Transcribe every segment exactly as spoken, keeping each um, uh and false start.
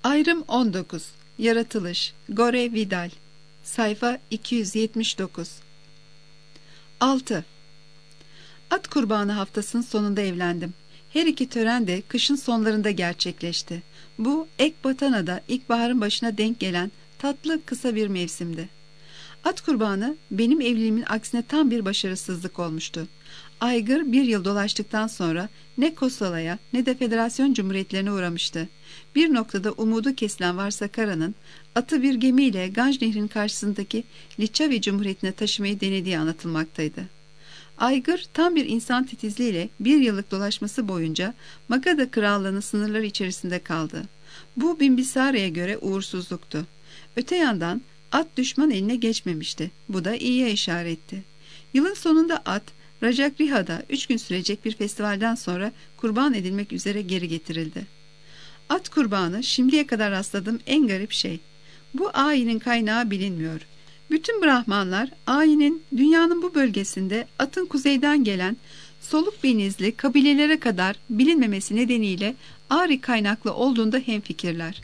Ayrım on dokuz. Yaratılış. Gore Vidal. Sayfa iki yüz yetmiş dokuz. altı. At kurbanı haftasının sonunda evlendim. Her iki tören de kışın sonlarında gerçekleşti. Bu Ekbatana'da ilkbaharın başına denk gelen tatlı kısa bir mevsimdi. At kurbanı benim evliliğimin aksine tam bir başarısızlık olmuştu. Aygır bir yıl dolaştıktan sonra ne Kosala'ya ne de Federasyon Cumhuriyetlerine uğramıştı. Bir noktada umudu kesilen Varsakara'nın atı bir gemiyle Ganj Nehri'nin karşısındaki Liçavi Cumhuriyeti'ne taşımayı denediği anlatılmaktaydı. Aygır tam bir insan titizliğiyle bir yıllık dolaşması boyunca Magadha Krallığı'nın sınırları içerisinde kaldı. Bu Bimbisara'ya göre uğursuzluktu. Öte yandan at düşman eline geçmemişti. Bu da iyiye işaretti. Yılın sonunda at, Rajagriha'da üç gün sürecek bir festivalden sonra kurban edilmek üzere geri getirildi. At kurbanı şimdiye kadar rastladığım en garip şey. Bu ayinin kaynağı bilinmiyor. Bütün Brahmanlar ayinin dünyanın bu bölgesinde atın kuzeyden gelen soluk benizli kabilelere kadar bilinmemesi nedeniyle Ari kaynaklı olduğunda hemfikirler.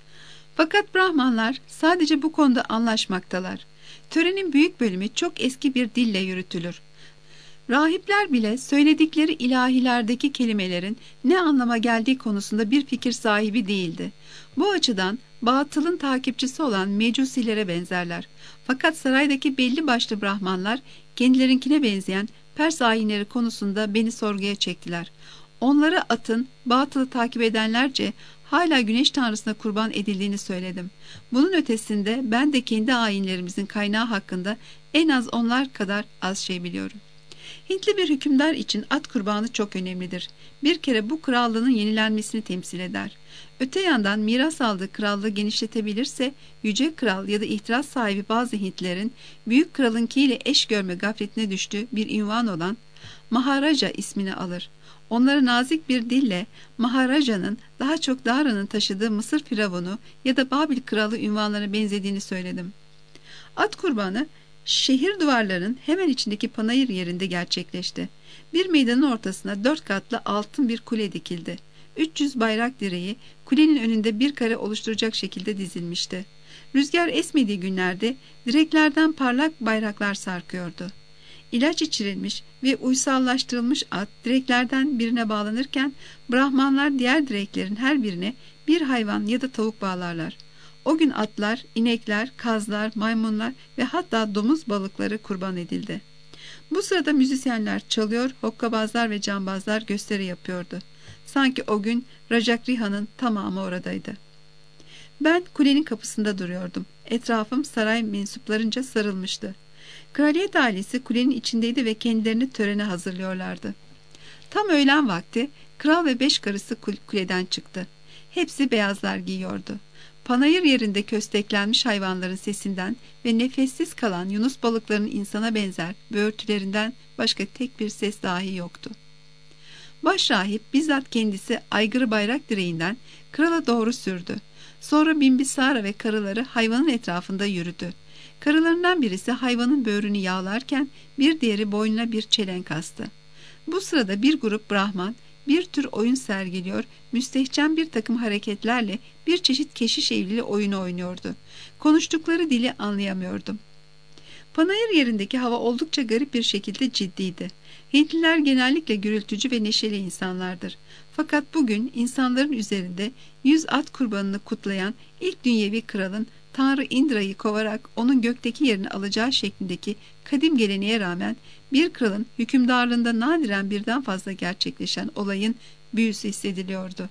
Fakat Brahmanlar sadece bu konuda anlaşmaktalar. Törenin büyük bölümü çok eski bir dille yürütülür. Rahipler bile söyledikleri ilahilerdeki kelimelerin ne anlama geldiği konusunda bir fikir sahibi değildi. Bu açıdan batılın takipçisi olan mecusilere benzerler. Fakat saraydaki belli başlı Brahmanlar kendilerinkine benzeyen Pers ayinleri konusunda beni sorguya çektiler. Onlara atın batılı takip edenlerce hala güneş tanrısına kurban edildiğini söyledim. Bunun ötesinde ben de kendi ayinlerimizin kaynağı hakkında en az onlar kadar az şey biliyorum. Hintli bir hükümdar için at kurbanı çok önemlidir. Bir kere bu krallığın yenilenmesini temsil eder. Öte yandan miras aldığı krallığı genişletebilirse yüce kral ya da ihtiras sahibi bazı Hintlilerin büyük kralınkiyle eş görme gafletine düştüğü bir ünvan olan Maharaja ismini alır. Onlara nazik bir dille Maharaja'nın daha çok Dara'nın taşıdığı Mısır firavunu ya da Babil kralı ünvanlarına benzediğini söyledim. At kurbanı şehir duvarlarının hemen içindeki panayır yerinde gerçekleşti. Bir meydanın ortasına dört katlı altın bir kule dikildi. üç yüz bayrak direği kulenin önünde bir kare oluşturacak şekilde dizilmişti. Rüzgar esmediği günlerde direklerden parlak bayraklar sarkıyordu. İlaç içirilmiş ve uysallaştırılmış at direklerden birine bağlanırken Brahmanlar diğer direklerin her birine bir hayvan ya da tavuk bağlarlar. O gün atlar, inekler, kazlar, maymunlar ve hatta domuz balıkları kurban edildi. Bu sırada müzisyenler çalıyor, hokkabazlar ve cambazlar gösteri yapıyordu. Sanki o gün Rajagriha'nın tamamı oradaydı. Ben kulenin kapısında duruyordum. Etrafım saray mensuplarınca sarılmıştı. Kraliyet ailesi kulenin içindeydi ve kendilerini törene hazırlıyorlardı. Tam öğlen vakti kral ve beş karısı kuleden çıktı. Hepsi beyazlar giyiyordu. Panayır yerinde kösteklenmiş hayvanların sesinden ve nefessiz kalan yunus balıklarının insana benzer böğürtülerinden başka tek bir ses dahi yoktu. Başrahip bizzat kendisi aygırı bayrak direğinden krala doğru sürdü. Sonra Bimbisara ve karıları hayvanın etrafında yürüdü. Karılarından birisi hayvanın böğrünü yağlarken bir diğeri boynuna bir çelenk astı. Bu sırada bir grup Brahman bir tür oyun sergiliyor, müstehcen bir takım hareketlerle bir çeşit keşiş evliliği oyunu oynuyordu. Konuştukları dili anlayamıyordum. Panayır yerindeki hava oldukça garip bir şekilde ciddiydi. Hintliler genellikle gürültücü ve neşeli insanlardır. Fakat bugün insanların üzerinde yüz at kurbanını kutlayan ilk dünyevi kralın Tanrı Indra'yı kovarak onun gökteki yerini alacağı şeklindeki kadim geleneğe rağmen bir kralın hükümdarlığında nadiren birden fazla gerçekleşen olayın büyüsü hissediliyordu.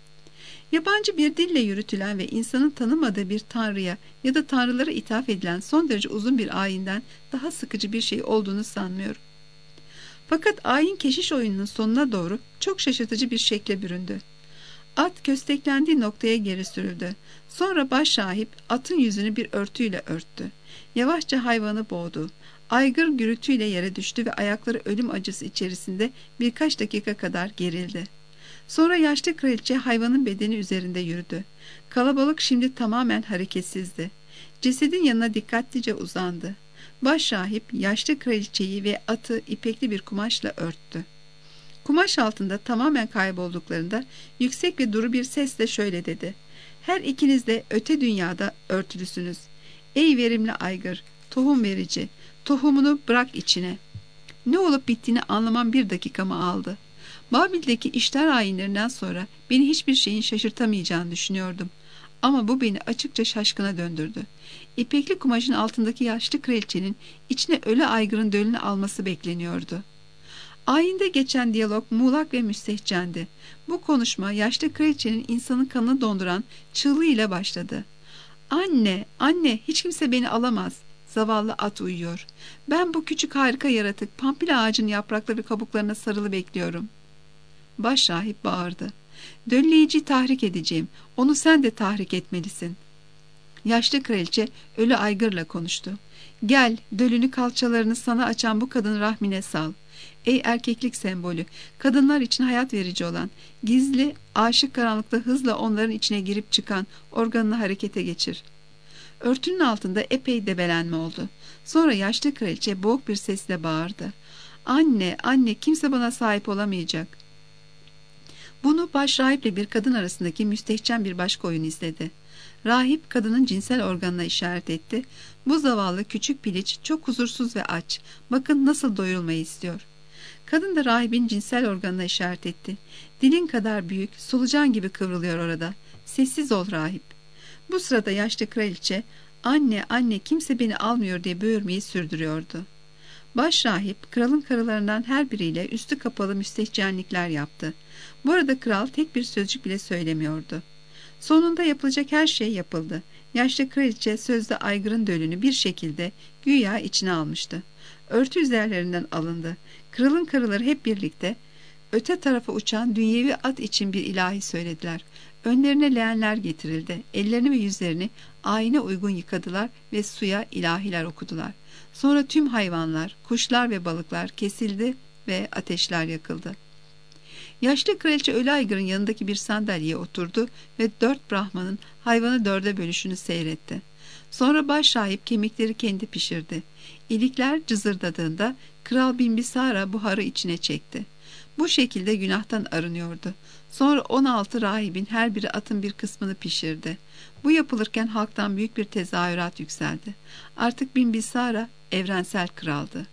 Yabancı bir dille yürütülen ve insanın tanımadığı bir tanrıya ya da tanrılara ithaf edilen son derece uzun bir ayinden daha sıkıcı bir şey olduğunu sanmıyorum. Fakat ayin keşiş oyununun sonuna doğru çok şaşırtıcı bir şekle büründü. At kösteklendiği noktaya geri sürüldü. Sonra başrahip atın yüzünü bir örtüyle örttü. Yavaşça hayvanı boğdu. Aygır gürültüyle yere düştü ve ayakları ölüm acısı içerisinde birkaç dakika kadar gerildi. Sonra yaşlı kraliçe hayvanın bedeni üzerinde yürüdü. Kalabalık şimdi tamamen hareketsizdi. Cesedin yanına dikkatlice uzandı. Başrahip yaşlı kraliçeyi ve atı ipekli bir kumaşla örttü. Kumaş altında tamamen kaybolduklarında yüksek ve duru bir sesle şöyle dedi: Her ikiniz de öte dünyada örtülüsünüz. Ey verimli aygır, tohum verici, tohumunu bırak içine. Ne olup bittiğini anlamam bir dakikamı aldı. Babil'deki işler ayinlerinden sonra beni hiçbir şeyin şaşırtamayacağını düşünüyordum. Ama bu beni açıkça şaşkına döndürdü. İpekli kumaşın altındaki yaşlı kraliçenin içine ölü aygırın dölünü alması bekleniyordu. Ayinde geçen diyalog muğlak ve müstehcendi. Bu konuşma yaşlı kraliçenin insanın kanını donduran çığlığıyla başladı. Anne, anne, hiç kimse beni alamaz. Zavallı at uyuyor. Ben bu küçük harika yaratık pampil ağacın yaprakları ve kabuklarına sarılı bekliyorum. Başrahip bağırdı. Dölleyiciyi tahrik edeceğim. Onu sen de tahrik etmelisin. Yaşlı kraliçe ölü aygırla konuştu. Gel, dölünü kalçalarını sana açan bu kadın rahmine sal. Ey erkeklik sembolü, kadınlar için hayat verici olan, gizli, aşık karanlıkta hızla onların içine girip çıkan organını harekete geçir. Örtünün altında epey debelenme oldu. Sonra yaşlı kraliçe boğuk bir sesle bağırdı. Anne, anne, kimse bana sahip olamayacak. Bunu başrahiple bir kadın arasındaki müstehcen bir başka oyun izledi. Rahip kadının cinsel organına işaret etti. Bu zavallı küçük piliç çok huzursuz ve aç. Bakın nasıl doyurulmayı istiyor. Kadın da rahibin cinsel organına işaret etti. Dilin kadar büyük, solucan gibi kıvrılıyor orada. Sessiz ol rahip. Bu sırada yaşlı kraliçe, anne anne kimse beni almıyor diye böğürmeyi sürdürüyordu. Başrahip kralın karılarından her biriyle üstü kapalı müstehcenlikler yaptı. Bu arada kral tek bir sözcük bile söylemiyordu. Sonunda yapılacak her şey yapıldı. Yaşlı kraliçe sözde aygırın dölünü bir şekilde güya içine almıştı. Örtü üzerlerinden alındı. Kralın karıları hep birlikte öte tarafa uçan dünyevi at için bir ilahi söylediler. Önlerine leğenler getirildi. Ellerini ve yüzlerini ayine uygun yıkadılar ve suya ilahiler okudular. Sonra tüm hayvanlar, kuşlar ve balıklar kesildi ve ateşler yakıldı. Yaşlı kraliçe ölü aygırın yanındaki bir sandalyeye oturdu ve dört Brahman'ın hayvanı dörde bölüşünü seyretti. Sonra başrahip kemikleri kendi pişirdi. İlikler cızırdadığında Kral Bimbisara buharı içine çekti. Bu şekilde günahtan arınıyordu. Sonra on altı rahibin her biri atın bir kısmını pişirdi. Bu yapılırken halktan büyük bir tezahürat yükseldi. Artık Bimbisara evrensel kraldı.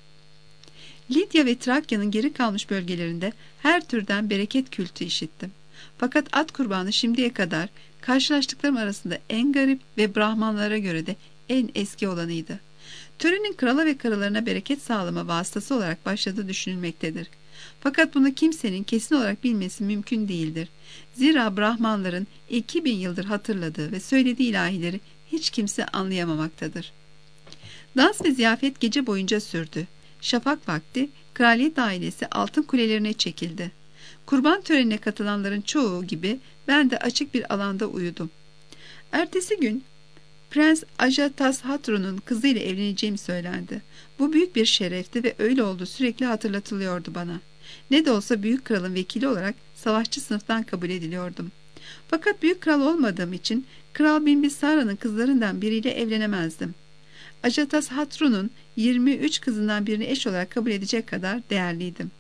Lidya ve Trakya'nın geri kalmış bölgelerinde her türden bereket kültü işittim. Fakat at kurbanı şimdiye kadar karşılaştıklarım arasında en garip ve Brahmanlara göre de en eski olanıydı. Törenin krala ve karılarına bereket sağlama vasıtası olarak başladığı düşünülmektedir. Fakat bunu kimsenin kesin olarak bilmesi mümkün değildir. Zira Brahmanların iki bin yıldır hatırladığı ve söylediği ilahileri hiç kimse anlayamamaktadır. Dans ve ziyafet gece boyunca sürdü. Şafak vakti kraliyet ailesi altın kulelerine çekildi. Kurban törenine katılanların çoğu gibi ben de açık bir alanda uyudum. Ertesi gün Prens Ajatashatru'nun kızıyla evleneceğim söylendi. Bu büyük bir şerefti ve öyle oldu sürekli hatırlatılıyordu bana. Ne de olsa büyük kralın vekili olarak savaşçı sınıftan kabul ediliyordum. Fakat büyük kral olmadığım için Kral Bimbisara'nın kızlarından biriyle evlenemezdim. Ajatashatru'nun yirmi üç kızından birini eş olarak kabul edecek kadar değerliydim.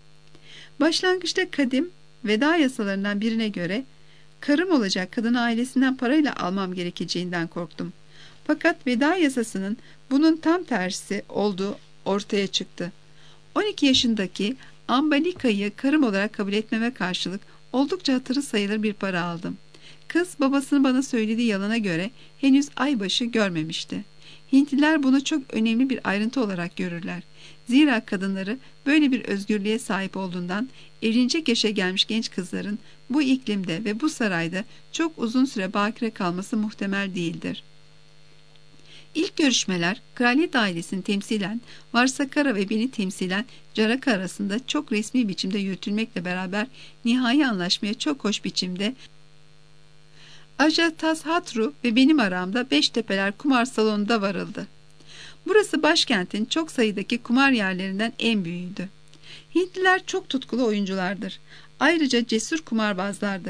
Başlangıçta kadim veda yasalarından birine göre karım olacak kadını ailesinden parayla almam gerekeceğinden korktum. Fakat veda yasasının bunun tam tersi olduğu ortaya çıktı. on iki yaşındaki Ambalika'yı karım olarak kabul etmeme karşılık oldukça hatırı sayılır bir para aldım. Kız babasının bana söylediği yalana göre henüz aybaşı görmemişti. Hintliler bunu çok önemli bir ayrıntı olarak görürler. Zira kadınları böyle bir özgürlüğe sahip olduğundan evlenecek yaşa gelmiş genç kızların bu iklimde ve bu sarayda çok uzun süre bakire kalması muhtemel değildir. İlk görüşmeler kraliyet ailesini temsilen Varsakara ve beni temsilen Caraka arasında çok resmi biçimde yürütülmekle beraber nihai anlaşmaya çok hoş biçimde Ajatashatru ve benim aramda Beştepeler kumar salonunda varıldı. Burası başkentin çok sayıdaki kumar yerlerinden en büyüğüydü. Hintliler çok tutkulu oyunculardır. Ayrıca cesur kumarbazlardır.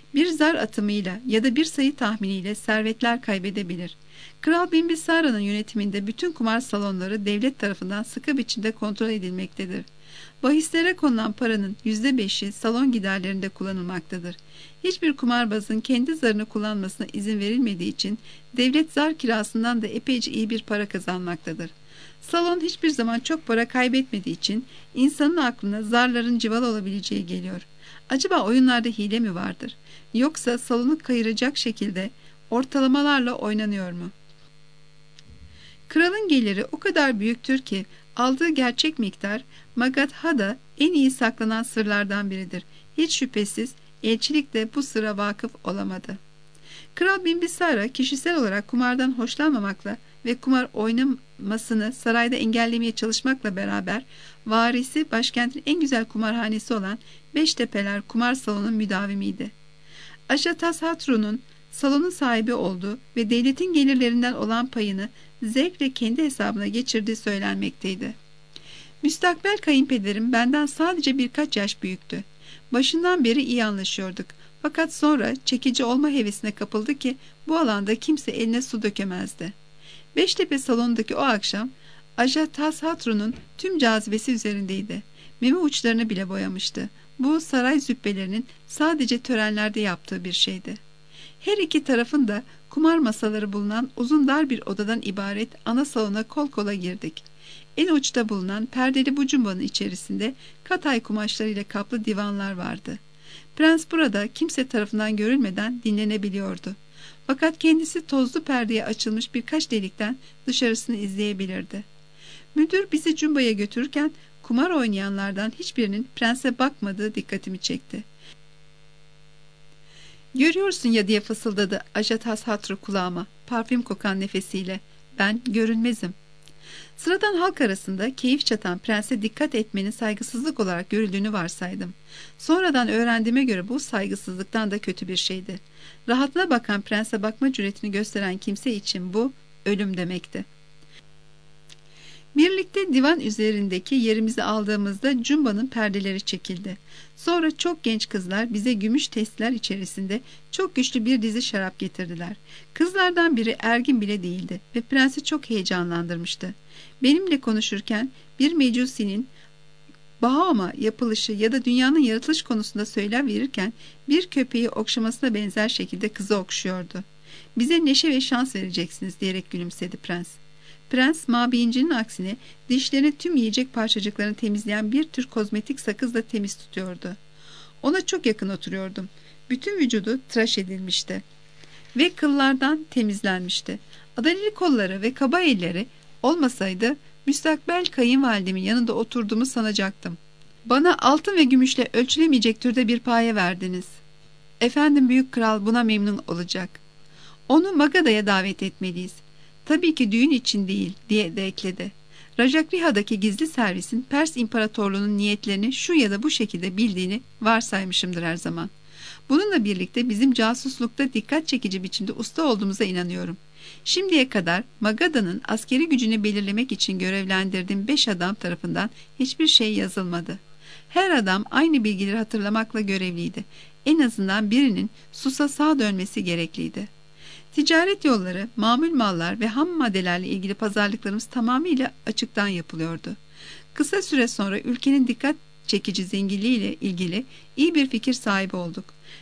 Bir zar atımıyla ya da bir sayı tahminiyle servetler kaybedebilir. Kral Bimbisara'nın yönetiminde bütün kumar salonları devlet tarafından sıkı biçimde kontrol edilmektedir. Bahislere konulan paranın yüzde beşi salon giderlerinde kullanılmaktadır. Hiçbir kumarbazın kendi zarını kullanmasına izin verilmediği için devlet zar kirasından da epeyce iyi bir para kazanmaktadır. Salon hiçbir zaman çok para kaybetmediği için insanın aklına zarların cıvalı olabileceği geliyor. Acaba oyunlarda hile mi vardır? Yoksa salonu kayıracak şekilde ortalamalarla oynanıyor mu? Kralın geliri o kadar büyüktür ki aldığı gerçek miktar Magadha'da en iyi saklanan sırlardan biridir. Hiç şüphesiz elçilik de bu sıra vakıf olamadı. Kral Bimbisara kişisel olarak kumardan hoşlanmamakla ve kumar oynamasını sarayda engellemeye çalışmakla beraber varisi başkentin en güzel kumarhanesi olan Beştepeler kumar salonunun müdavimiydi. Ajatasatru'nun salonun sahibi olduğu ve devletin gelirlerinden olan payını zevkle kendi hesabına geçirdiği söylenmekteydi. Müstakbel kayınpederim benden sadece birkaç yaş büyüktü. Başından beri iyi anlaşıyorduk. Fakat sonra çekici olma hevesine kapıldı ki bu alanda kimse eline su dökemezdi. Beştepe salonundaki o akşam Ajatasatru'nun tüm cazibesi üzerindeydi. Meme uçlarını bile boyamıştı. Bu saray züppelerinin sadece törenlerde yaptığı bir şeydi. Her iki tarafın da kumar masaları bulunan uzun dar bir odadan ibaret ana salona kol kola girdik. En uçta bulunan perdeli bu cumbanın içerisinde katay kumaşlarıyla kaplı divanlar vardı. Prens burada kimse tarafından görülmeden dinlenebiliyordu. Fakat kendisi tozlu perdeye açılmış birkaç delikten dışarısını izleyebilirdi. Müdür bizi cumbaya götürürken kumar oynayanlardan hiçbirinin prense bakmadığı dikkatimi çekti. "Görüyorsun ya," diye fısıldadı Ajatasatru kulağıma parfüm kokan nefesiyle. "Ben görünmezim." Sıradan halk arasında keyif çatan prense dikkat etmenin saygısızlık olarak görüldüğünü varsaydım. Sonradan öğrendiğime göre bu saygısızlıktan da kötü bir şeydi. Rahatına bakan prense bakma cüretini gösteren kimse için bu ölüm demekti. Birlikte divan üzerindeki yerimizi aldığımızda cumbanın perdeleri çekildi. Sonra çok genç kızlar bize gümüş testiler içerisinde çok güçlü bir dizi şarap getirdiler. Kızlardan biri ergin bile değildi ve prensi çok heyecanlandırmıştı. Benimle konuşurken bir mecusinin Bahama yapılışı ya da dünyanın yaratılış konusunda söyler verirken bir köpeği okşamasına benzer şekilde kızı okşuyordu. "Bize neşe ve şans vereceksiniz," diyerek gülümsedi prens. Prens mabiyincinin aksine dişlerini tüm yiyecek parçacıklarını temizleyen bir tür kozmetik sakızla temiz tutuyordu. Ona çok yakın oturuyordum. Bütün vücudu tıraş edilmişti ve kıllardan temizlenmişti. Adaleli kolları ve kaba elleri olmasaydı müstakbel kayınvalidemin yanında oturduğumu sanacaktım. "Bana altın ve gümüşle ölçülemeyecek türde bir paye verdiniz. Efendim büyük kral buna memnun olacak. Onu Magada'ya davet etmeliyiz. Tabii ki düğün için değil," diye de ekledi. Rajagriha'daki gizli servisin Pers İmparatorluğu'nun niyetlerini şu ya da bu şekilde bildiğini varsaymışımdır her zaman. Bununla birlikte bizim casuslukta dikkat çekici biçimde usta olduğumuza inanıyorum. Şimdiye kadar Magada'nın askeri gücünü belirlemek için görevlendirdiğim beş adam tarafından hiçbir şey yazılmadı. Her adam aynı bilgileri hatırlamakla görevliydi. En azından birinin Sus'a sağ dönmesi gerekliydi. Ticaret yolları, mamul mallar ve ham maddelerle ilgili pazarlıklarımız tamamıyla açıktan yapılıyordu. Kısa süre sonra ülkenin dikkat çekici zenginliğiyle ilgili iyi bir fikir sahibi olduk.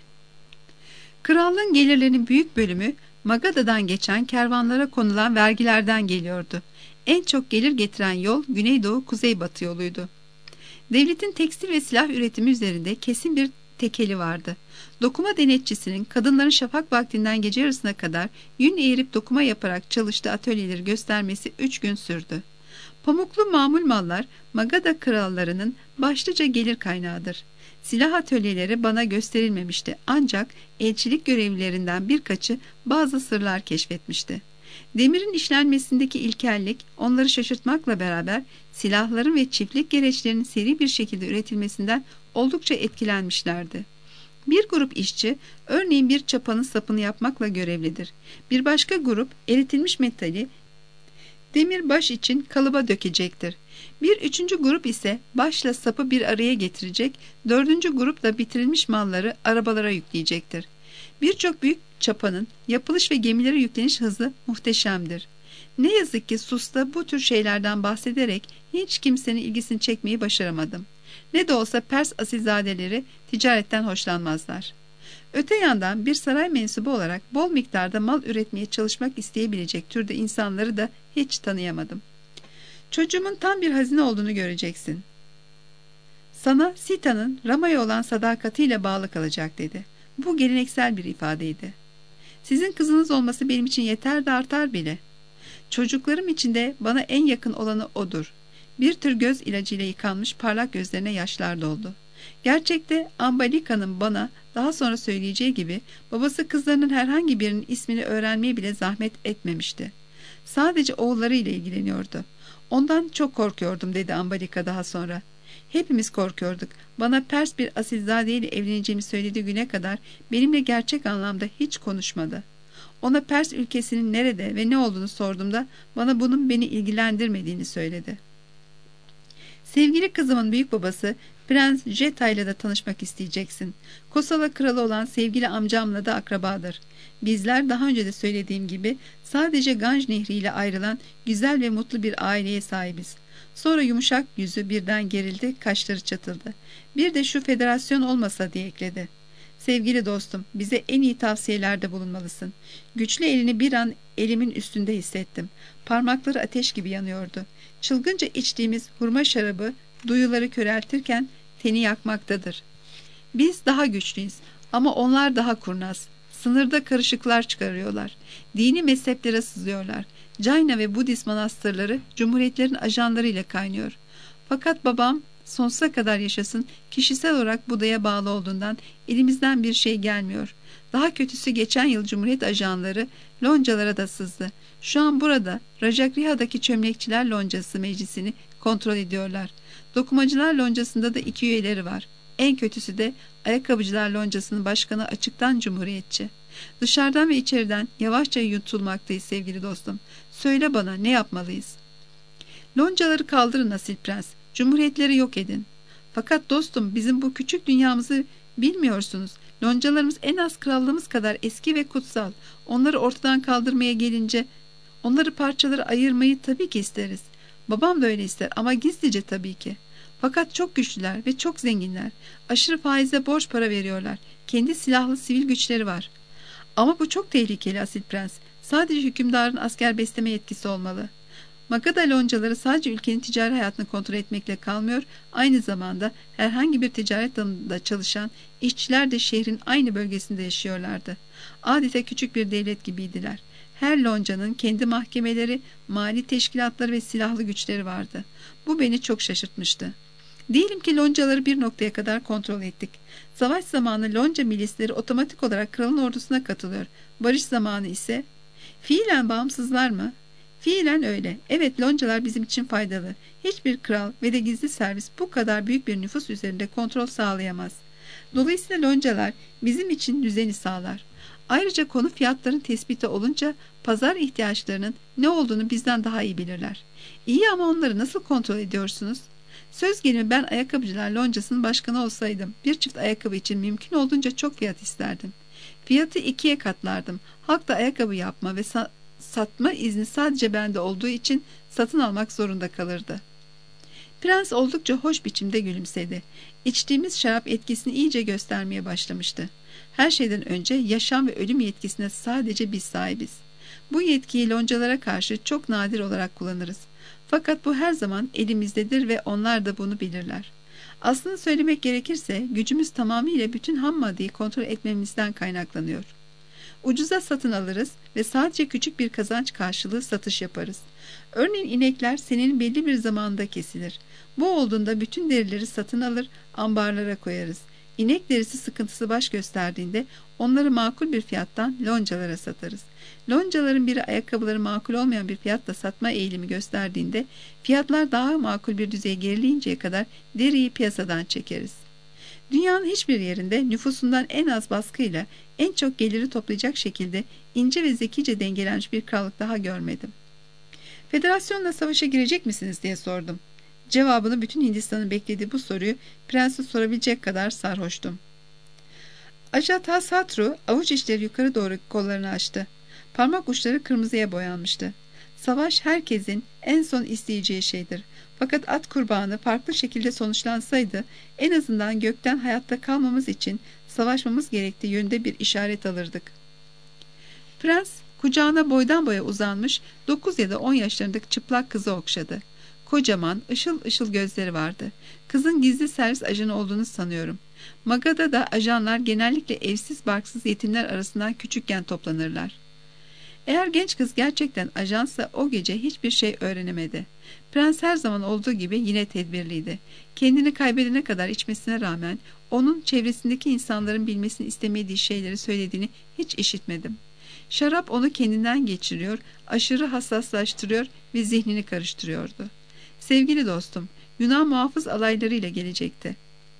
Krallığın gelirlerinin büyük bölümü Magada'dan geçen kervanlara konulan vergilerden geliyordu. En çok gelir getiren yol Güneydoğu-Kuzeybatı yoluydu. Devletin tekstil ve silah üretimi üzerinde kesin bir tekeli vardı. Dokuma denetçisinin kadınların şafak vaktinden gece yarısına kadar yün eğirip dokuma yaparak çalıştığı atölyeleri göstermesi üç gün sürdü. Pamuklu mamul mallar Magada krallarının başlıca gelir kaynağıdır. Silah atölyeleri bana gösterilmemişti ancak elçilik görevlilerinden birkaçı bazı sırlar keşfetmişti. Demirin işlenmesindeki ilkellik onları şaşırtmakla beraber silahların ve çiftlik gereçlerinin seri bir şekilde üretilmesinden oldukça etkilenmişlerdi. Bir grup işçi örneğin bir çapanın sapını yapmakla görevlidir. Bir başka grup eritilmiş metali demir baş için kalıba dökecektir. Bir üçüncü grup ise başla sapı bir araya getirecek, dördüncü grup da bitirilmiş malları arabalara yükleyecektir. Birçok büyük çapanın yapılış ve gemilere yükleniş hızı muhteşemdir. Ne yazık ki Sus'ta bu tür şeylerden bahsederek hiç kimsenin ilgisini çekmeyi başaramadım. Ne de olsa Pers asilzadeleri ticaretten hoşlanmazlar. Öte yandan bir saray mensubu olarak bol miktarda mal üretmeye çalışmak isteyebilecek türde insanları da hiç tanıyamadım. Çocuğumun tam bir hazine olduğunu göreceksin. Sana Sita'nın Rama'ya olan sadakatiyle bağlı kalacak dedi. Bu geleneksel bir ifadeydi. Sizin kızınız olması benim için yeter de artar bile. Çocuklarım içinde bana en yakın olanı odur. Bir tür göz ilacıyla yıkanmış parlak gözlerine yaşlar doldu. Gerçekte Ambalika'nın bana daha sonra söyleyeceği gibi babası kızlarının herhangi birinin ismini öğrenmeye bile zahmet etmemişti. Sadece oğullarıyla ilgileniyordu. Ondan çok korkuyordum dedi Ambalika daha sonra. Hepimiz korkuyorduk. Bana Pers bir asilzadeyle evleneceğimi söylediği güne kadar benimle gerçek anlamda hiç konuşmadı. Ona Pers ülkesinin nerede ve ne olduğunu sorduğumda bana bunun beni ilgilendirmediğini söyledi. Sevgili kızımın büyük babası Prens Jeta ile de tanışmak isteyeceksin. Kosala kralı olan sevgili amcamla da akrabadır. Bizler daha önce de söylediğim gibi sadece Ganj Nehri ile ayrılan güzel ve mutlu bir aileye sahibiz. Sonra yumuşak yüzü birden gerildi, kaşları çatıldı. Bir de şu federasyon olmasa diye ekledi. Sevgili dostum, bize en iyi tavsiyelerde bulunmalısın. Güçlü elini bir an elimin üstünde hissettim. Parmakları ateş gibi yanıyordu. Çılgınca içtiğimiz hurma şarabı duyuları köreltirken teni yakmaktadır. Biz daha güçlüyüz ama onlar daha kurnaz. Sınırda karışıklar çıkarıyorlar. Dini mezheplere sızıyorlar. Jayna ve Budist manastırları cumhuriyetlerin ajanlarıyla kaynıyor. Fakat babam sonsuza kadar yaşasın kişisel olarak Buda'ya bağlı olduğundan elimizden bir şey gelmiyor. Daha kötüsü geçen yıl cumhuriyet ajanları loncalara da sızdı. Şu an burada Rajagriha'daki çömlekçiler loncası meclisini kontrol ediyorlar. Dokumacılar loncasında da iki üyeleri var. En kötüsü de ayakkabıcılar loncasının başkanı açıktan cumhuriyetçi. Dışarıdan ve içeriden yavaşça yutulmaktayız sevgili dostum. Söyle bana ne yapmalıyız? Loncaları kaldırın asil prens. Cumhuriyetleri yok edin. Fakat dostum bizim bu küçük dünyamızı bilmiyorsunuz. Loncalarımız en az krallığımız kadar eski ve kutsal. Onları ortadan kaldırmaya gelince onları parçalara ayırmayı tabii ki isteriz. Babam da öyle ister ama gizlice tabii ki. Fakat çok güçlüler ve çok zenginler. Aşırı faize borç para veriyorlar. Kendi silahlı sivil güçleri var. Ama bu çok tehlikeli asil prens. Sadece hükümdarın asker besleme yetkisi olmalı. Magada loncaları sadece ülkenin ticari hayatını kontrol etmekle kalmıyor, aynı zamanda herhangi bir ticaret dalında çalışan işçiler de şehrin aynı bölgesinde yaşıyorlardı. Adeta küçük bir devlet gibiydiler. Her loncanın kendi mahkemeleri, mali teşkilatları ve silahlı güçleri vardı. Bu beni çok şaşırtmıştı. Diyelim ki loncaları bir noktaya kadar kontrol ettik. Savaş zamanı lonca milisleri otomatik olarak kralın ordusuna katılıyor. Barış zamanı ise fiilen bağımsızlar mı? Fiilen öyle. Evet, loncalar bizim için faydalı. Hiçbir kral ve de gizli servis bu kadar büyük bir nüfus üzerinde kontrol sağlayamaz. Dolayısıyla loncalar bizim için düzeni sağlar. Ayrıca konu fiyatların tespiti olunca pazar ihtiyaçlarının ne olduğunu bizden daha iyi bilirler. İyi ama onları nasıl kontrol ediyorsunuz? Söz gelimi ben ayakkabıcılar loncasının başkanı olsaydım bir çift ayakkabı için mümkün olduğunca çok fiyat isterdim. Fiyatı ikiye katlardım. Halk da ayakkabı yapma ve sa satma izni sadece bende olduğu için satın almak zorunda kalırdı. Prens oldukça hoş biçimde gülümsedi. İçtiğimiz şarap etkisini iyice göstermeye başlamıştı. Her şeyden önce yaşam ve ölüm yetkisine sadece biz sahibiz. Bu yetkiyi loncalara karşı çok nadir olarak kullanırız. Fakat bu her zaman elimizdedir ve onlar da bunu bilirler. Aslını söylemek gerekirse gücümüz tamamıyla bütün ham maddeyi kontrol etmemizden kaynaklanıyor. Ucuza satın alırız ve sadece küçük bir kazanç karşılığı satış yaparız. Örneğin inekler senenin belli bir zamanında kesilir. Bu olduğunda bütün derileri satın alır, ambarlara koyarız. İnek derisi sıkıntısı baş gösterdiğinde onları makul bir fiyattan loncalara satarız. Loncaların biri ayakkabıları makul olmayan bir fiyatla satma eğilimi gösterdiğinde fiyatlar daha makul bir düzeye gerileyinceye kadar deriyi piyasadan çekeriz. Dünyanın hiçbir yerinde nüfusundan en az baskıyla en çok geliri toplayacak şekilde ince ve zekice dengelenmiş bir krallık daha görmedim. Federasyonla savaşa girecek misiniz diye sordum. Cevabını bütün Hindistan'ın beklediği bu soruyu prense sorabilecek kadar sarhoştum. Ajatasattu avuç içleri yukarı doğru kollarını açtı. Parmak uçları kırmızıya boyanmıştı. Savaş herkesin en son isteyeceği şeydir. Fakat at kurbanı farklı şekilde sonuçlansaydı en azından gökten hayatta kalmamız için savaşmamız gerektiği yönünde bir işaret alırdık. Prens kucağına boydan boya uzanmış dokuz ya da on yaşlarındaki çıplak kızı okşadı. Kocaman, ışıl ışıl gözleri vardı. Kızın gizli servis ajanı olduğunu sanıyorum. Maga'da da ajanlar genellikle evsiz barksız yetimler arasından küçükken toplanırlar. Eğer genç kız gerçekten ajansa o gece hiçbir şey öğrenemedi. Prens her zaman olduğu gibi yine tedbirliydi. Kendini kaybedene kadar içmesine rağmen onun çevresindeki insanların bilmesini istemediği şeyleri söylediğini hiç işitmedim. Şarap onu kendinden geçiriyor, aşırı hassaslaştırıyor ve zihnini karıştırıyordu. Sevgili dostum, Yunan muhafız alaylarıyla gelecekti.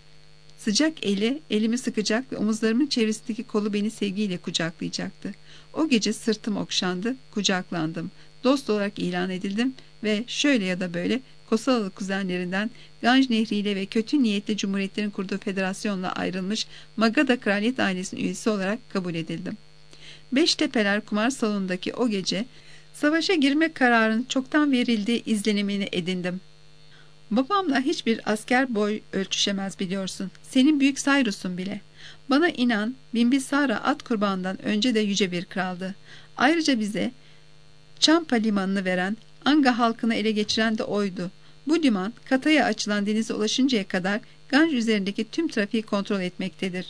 Sıcak eli elimi sıkacak ve omuzlarımın çevresindeki kolu beni sevgiyle kucaklayacaktı. O gece sırtım okşandı, kucaklandım, dost olarak ilan edildim ve şöyle ya da böyle Kosalalı kuzenlerinden Ganj Nehri'yle ve kötü niyetli cumhuriyetlerin kurduğu federasyonla ayrılmış Magadha kraliyet ailesinin üyesi olarak kabul edildim. Beştepeler kumar salonundaki o gece savaşa girme kararının çoktan verildiği izlenimini edindim. Babamla hiçbir asker boy ölçüşemez biliyorsun. Senin büyük Cyrus'un bile. Bana inan, Bimbisara at kurbanından önce de yüce bir kraldı. Ayrıca bize Champa limanını veren, Anga halkını ele geçiren de oydu. Bu liman, Kata'ya açılan denize ulaşıncaya kadar Ganj üzerindeki tüm trafiği kontrol etmektedir.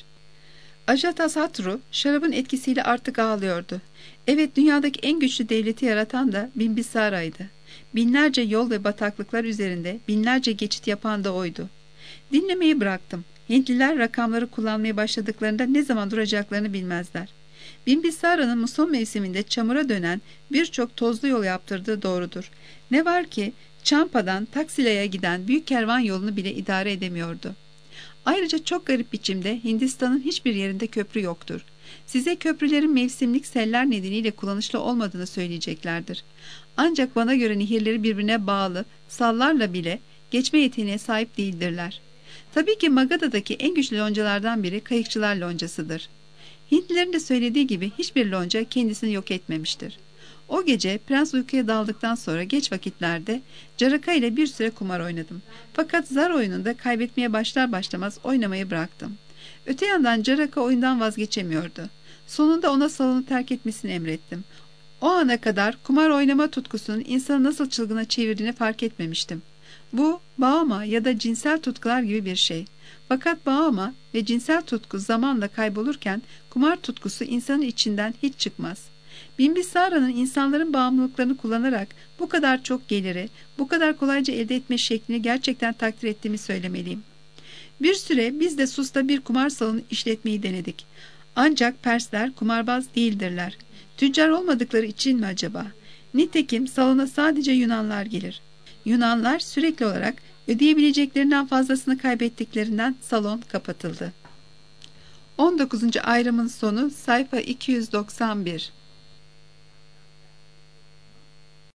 Ajatasattu şarabın etkisiyle artık ağlıyordu. Evet, dünyadaki en güçlü devleti yaratan da Bimbisara'ydı. Binlerce yol ve bataklıklar üzerinde binlerce geçit yapan da oydu. Dinlemeyi bıraktım. Hintliler rakamları kullanmaya başladıklarında ne zaman duracaklarını bilmezler. Bimbisara'nın muson mevsiminde çamura dönen birçok tozlu yol yaptırdığı doğrudur. Ne var ki Champa'dan Taksila'ya giden büyük kervan yolunu bile idare edemiyordu. Ayrıca çok garip biçimde Hindistan'ın hiçbir yerinde köprü yoktur. Size köprülerin mevsimlik seller nedeniyle kullanışlı olmadığını söyleyeceklerdir. Ancak bana göre nehirleri birbirine bağlı sallarla bile geçme yeteneğine sahip değildirler. Tabii ki Magadha'daki en güçlü loncalardan biri kayıkçılar loncasıdır. Hintlilerin de söylediği gibi hiçbir lonca kendisini yok etmemiştir. O gece prens uykuya daldıktan sonra geç vakitlerde Caraka ile bir süre kumar oynadım. Fakat zar oyununda kaybetmeye başlar başlamaz oynamayı bıraktım. Öte yandan Caraka oyundan vazgeçemiyordu. Sonunda ona salonu terk etmesini emrettim. O ana kadar kumar oynama tutkusunun insanı nasıl çılgına çevirdiğini fark etmemiştim. Bu, bağıma ya da cinsel tutkular gibi bir şey. Fakat bağıma ve cinsel tutku zamanla kaybolurken kumar tutkusu insanın içinden hiç çıkmaz. Bimbisara'nın insanların bağımlılıklarını kullanarak bu kadar çok geliri, bu kadar kolayca elde etme şeklini gerçekten takdir ettiğimi söylemeliyim. Bir süre biz de Sus'ta bir kumar salonu işletmeyi denedik. Ancak Persler kumarbaz değildirler. Tüccar olmadıkları için mi acaba? Nitekim salona sadece Yunanlar gelir. Yunanlar sürekli olarak ödeyebileceklerinden fazlasını kaybettiklerinden salon kapatıldı. on dokuzuncu ayrımın sonu sayfa iki yüz doksan bir.